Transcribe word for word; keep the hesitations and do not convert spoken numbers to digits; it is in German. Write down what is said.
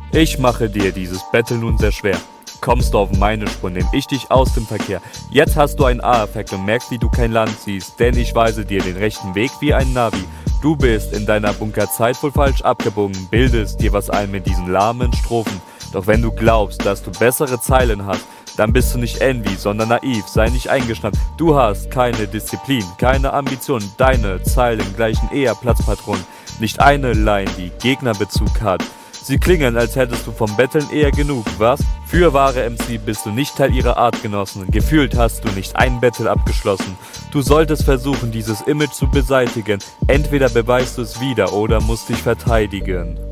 Ich mache dir dieses Battle nun sehr schwer. Kommst du auf meine Spur, nehm ich dich aus dem Verkehr. Jetzt hast du einen A-Effekt und merkst, wie du kein Land siehst, denn ich weise dir den rechten Weg wie ein Navi. Du bist in deiner Bunkerzeit wohl falsch abgebogen, bildest dir was ein mit diesen lahmen Strophen. Doch wenn du glaubst, dass du bessere Zeilen hast, dann bist du nicht Envy, sondern naiv, sei nicht eingeschnappt. Du hast keine Disziplin, keine Ambition, deine Zeilen gleichen eher Platzpatronen. Nicht eine Line, die Gegnerbezug hat. Sie klingen, als hättest du vom Betteln eher genug, was? Für wahre M C bist du nicht Teil ihrer Artgenossen. Gefühlt hast du nicht ein Battle abgeschlossen. Du solltest versuchen, dieses Image zu beseitigen. Entweder beweist du es wieder oder musst dich verteidigen.